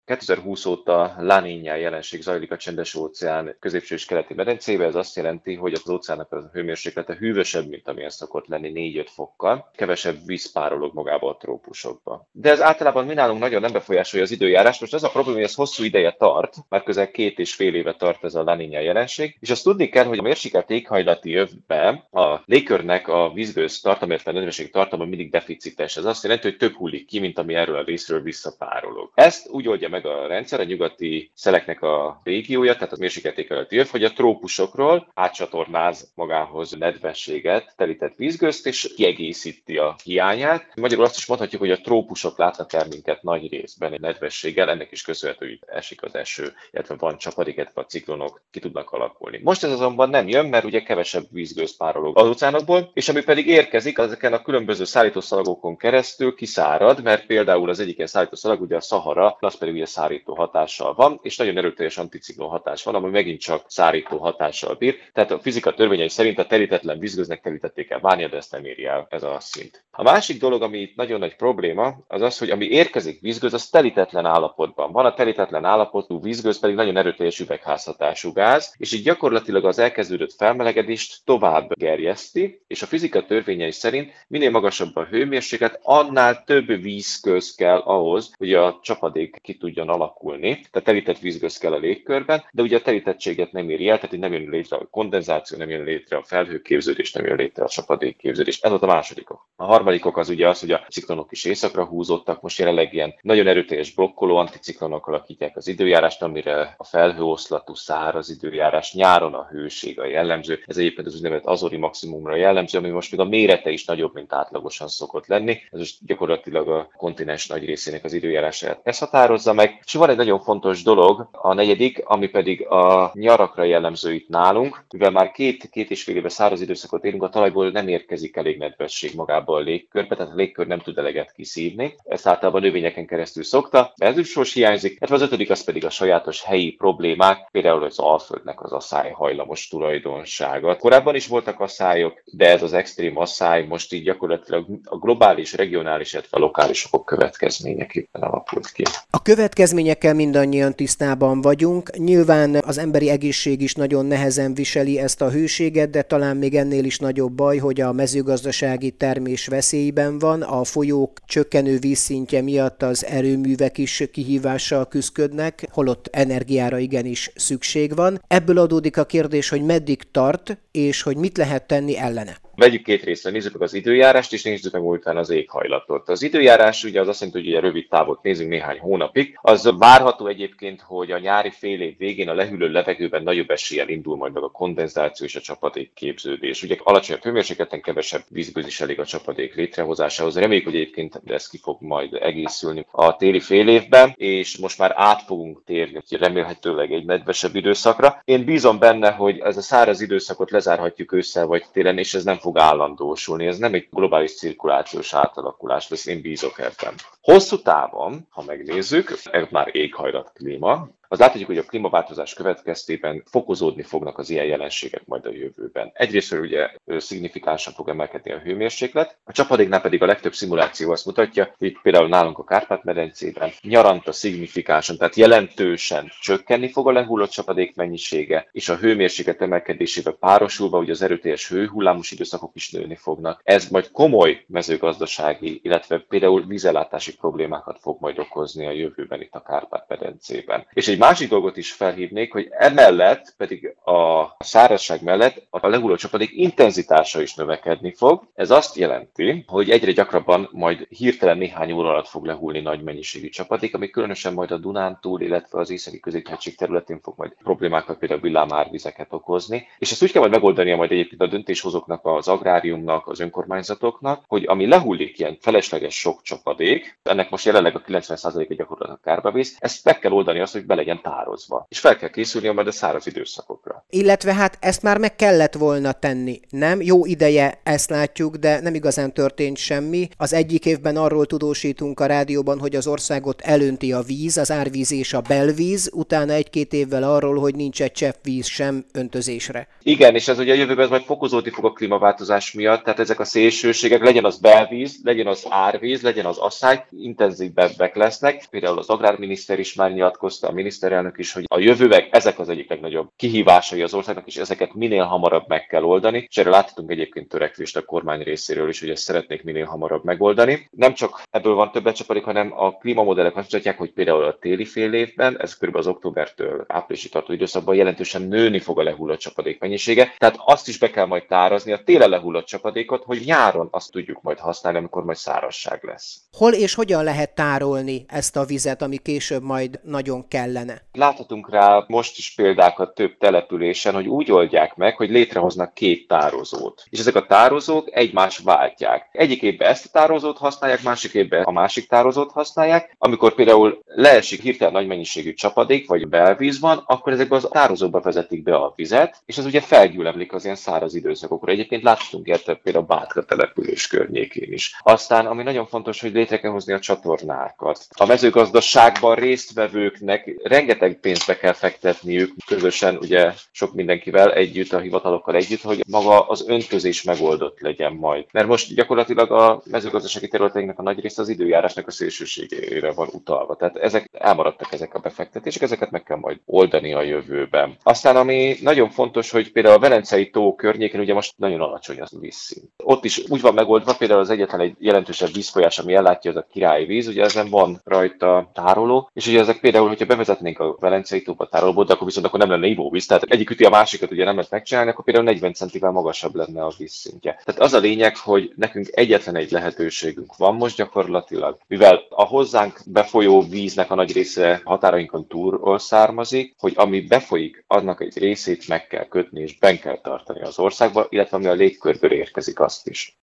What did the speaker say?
2020 óta La Niña jelenség zajlik a Csendes-óceán középső és keleti medencébe. Ez azt jelenti, hogy az óceánnak a hőmérséklete hűvösebb, mint amilyen szokott lenni 4-5 fokkal. Kevesebb víz párolog magába a trópusokba. De ez általában mi nálunk nagyon nem befolyásolja az időjárást. Most az a probléma, hogy ez hosszú ideje tart, már közel 2,5 éve tart ez a La Niña jelenség, és azt tudni kell, hogy a mérsékelt éghajlati övben a légkörnek a vízgőz tartalma, illetve a nedvesség tartalma mindig deficites. Ez azt jelenti, hogy több hullik ki, mint ami erről a részről visszapárolog. Ezt úgy oldja meg a rendszer, a nyugati szeleknek a régiója, tehát a mérsékelt éghajlati öv, hogy a trópusokról átcsatornáz magához nedvességet, telített vízgőzt, és kiegészíti a hiányát. Magyarul azt is mondhatjuk, hogy a trópusok látnak el minket nagy részben egy nedvességgel, ennek is köszönhető, hogy esik az eső, illetve van csapadék, illetve a ciklonok ki tudnak alakulni. Most ez azonban nem jön, mert ugye kevesebb vízgőz párolog az óceánokból, és ami pedig érkezik, ezeken a különböző szállítószalagokon keresztül kiszárad, mert például az egyik ilyen szállítószalag, ugye a Szahara, az pedig ugye szárító hatással van, és nagyon erőteljes anticiklon hatás van, ami megint csak szárító hatással bír. Tehát a fizika törvényei szerint a terítetlen vízgőznek terítetté kell válnia, de ezt nem éri el ez a szint. A másik dolog, ami itt nagyon nagy probléma, az az, hogy ami érkezik vízgőz, az telítetlen állapotban van. A telítetlen állapotú vízgőz pedig nagyon erőteljes üvegházhatású gáz, és így gyakorlatilag az elkezdődött felmelegedést tovább gerjeszti, és a fizika törvényei szerint minél magasabb a hőmérséklet, annál több vízgőz kell ahhoz, hogy a csapadék ki tudjon alakulni. Tehát telített vízgőz kell a légkörben, de ugye a telítettséget nem éri el, tehát hogy nem jön létre a kondenzáció, nem jön létre a felhőképződés, nem jön létre a csapadékképződés. Ez volt a második ok. A harmadik ok az ugye az, hogy a ciklonok is északra húzódtak, most jelenleg ilyen nagyon erőteljes blokkoló anticiklonok alakítják az időjárást, amire a felhőoszlatú száraz időjárás, nyáron a hőség a jellemző. Ez egyébként az úgynevezett Azori maximumra jellemző, ami most még a mérete is nagyobb, mint átlagosan szokott lenni. Ez most gyakorlatilag a kontinens nagy részének az időjárását ez határozza meg. És van egy nagyon fontos dolog, a negyedik, ami pedig a nyarakra jellemző itt nálunk, mivel már két és fél éve száraz időszakot élünk, a talajból nem érkezik elég nedvesség magába a légkörbe, tehát a légkör nem tud eleget kiszívni. Ezt általában növényeken keresztül szokta, de ez is most hiányzik. Az ötödik az pedig a sajátos helyi problémák, például az Alföldnek az asszály hajlamos tulajdonsága. Korábban is voltak asszályok, de ez az extrém asszály most így gyakorlatilag a globális, regionális, illetve a lokális okok következményeképpen alakult ki. A következményekkel mindannyian tisztában vagyunk. Nyilván az emberi egészség is nagyon nehezen viseli ezt a hőséget, de talán még ennél is nagyobb baj, hogy a mezőgazdasági termés veszélyben van, a folyók csökkenő vízszintje miatt az erőművek is kihívással küszködnek, holott energiára igenis szükség van. Ebből adódik a kérdés, hogy meddig tart, és hogy mit lehet tenni ellene. Vegyük két részre, nézzük meg az időjárást, és nézzük meg utána az éghajlatot. Az időjárás ugye az azt jelenti, hogy ugye rövid távot nézünk néhány hónapig. Az várható egyébként, hogy a nyári fél év végén a lehűlő levegőben nagyobb eséllyel indul majd meg a kondenzáció és a csapadékképződés. Ugye alacsonyabb hőmérsékleten kevesebb vízgőz is elég a csapadék létrehozásához. Reméljük, hogy egyébként ez ki fog majd egészülni a téli fél évben, és most már át fogunk térni remélhetőleg egy nedvesebb időszakra. Én bízom benne, hogy ez a száraz időszakot lezárhatjuk ősszel vagy télen, és ez nem fog állandósulni. Ez nem egy globális cirkulációs átalakulás lesz, én bízok ebben. Hosszú távon, ha megnézzük, ez már éghajlat, klíma, az láthatjuk, hogy a klímaváltozás következtében fokozódni fognak az ilyen jelenségek majd a jövőben. Egyrészt ugye szignifikánsan fog emelkedni a hőmérséklet, a csapadéknál pedig a legtöbb szimuláció azt mutatja, hogy például nálunk a Kárpát-medencében nyaranta szignifikánsan, tehát jelentősen csökkenni fog a lehullott csapadék mennyisége, és a hőmérséklet emelkedésével párosulva, ugye az erőteljes hőhullámos időszakok is nőni fognak. Ez majd komoly mezőgazdasági, illetve például vízellátási problémákat fog majd okozni a jövőben itt a Kárpát-medencében. És egy másik dolgot is felhívnék, hogy emellett pedig a szárazság mellett a lehulló csapadék intenzitása is növekedni fog. Ez azt jelenti, hogy egyre gyakrabban majd hirtelen néhány óra alatt fog lehullni nagy mennyiségű csapadék, ami különösen majd a Dunántúl, illetve az északi középhegység területén fog majd problémákat, például villámárvizeket okozni. És ezt úgy kell majd megoldania majd egyébként a döntéshozóknak, az agráriumnak, az önkormányzatoknak, hogy ami lehullik ilyen felesleges sok csapadék, ennek most jelenleg a 90%-a gyakorlatilag kárba visz, ezt meg kell oldani azt, hogy be legyen legyen tározva. És fel kell készülni majd a száraz időszakokra. Illetve hát ezt már meg kellett volna tenni, nem? Jó ideje ezt látjuk, de nem igazán történt semmi. Az egyik évben arról tudósítunk a rádióban, hogy az országot elönti a víz, az árvíz és a belvíz, utána 1-2 évvel arról, hogy nincs egy csepp víz sem öntözésre. Igen, és ez ugye a jövőben ez majd fokozódni fog a klímaváltozás miatt, tehát ezek a szélsőségek, legyen az belvíz, legyen az árvíz, legyen az asszály, intenzívebbek lesznek. Például az agrárminiszter is már nyilatkozta, a miniszterelnök is, hogy a jövőben ezek az egyik legnagyobb kihívásai az országnak, és ezeket minél hamarabb meg kell oldani. És erre láthatunk egyébként törekvést a kormány részéről is, hogy ezt szeretnék minél hamarabb megoldani. Nem csak ebből van többletcsapadék, hanem a klímamodellek azt mutatják, hogy például a téli fél évben, ez kb. Az októbertől áprilisig tartó időszakban jelentősen nőni fog a lehullott csapadék mennyisége. Tehát azt is be kell majd tárazni, a télen lehullott csapadékot, hogy nyáron azt tudjuk majd használni, amikor majd szárazság lesz. Hol és hogyan lehet tárolni ezt a vizet, ami később majd nagyon kellene? Láthatunk rá most is példákat több településen, hogy úgy oldják meg, hogy létrehoznak 2 tározót. És ezek a tározók egymást váltják. Egyik évben ezt a tározót használják, másik évben a másik tározót használják. Amikor például leesik hirtelen nagy mennyiségű csapadék, vagy belvíz van, akkor ezekbe a tározókba vezetik be a vizet, és ez ugye felgyülemlik az ilyen száraz időszakokra. Egyébként láthatunk ilyet például a Bátra település környékén is. Aztán, ami nagyon fontos, hogy létre kell hozni a csatornákat. A mezőgazdaságban résztvevőknek rengeteg pénzbe kell fektetniük, közösen ugye sok mindenkivel együtt, a hivatalokkal együtt, hogy maga az öntözés megoldott legyen majd. Mert most gyakorlatilag a mezőgazdasági területeinknek a nagy része az időjárásnak a szélsőségére van utalva. Tehát elmaradtak ezek a befektetések, ezeket meg kell majd oldani a jövőben. Aztán ami nagyon fontos, hogy például a Velencei tó környéken ugye most nagyon alacsony az vízszint. Ott is úgy van megoldva, például az egyetlen egy jelentősebb vízfolyás, ami ellátja, az a Királyi víz, ugye ezen van rajta tároló, és ugye ezek például, hogyha bevezetnénk a Velencei tóba tárolóból, de akkor nem lenne ivóvíz, tehát egyik üti a másikat ugye nem lehet megcsinálni, akkor például 40 centivel magasabb lenne a vízszintje. Tehát az a lényeg, hogy nekünk egyetlen egy lehetőségünk van most gyakorlatilag, mivel a hozzánk befolyó víznek a nagy része határainkon túlról származik, hogy ami befolyik, annak egy részét meg kell kötni és benn kell tartani az országba, illetve ami a légkörből érkezik, azt is.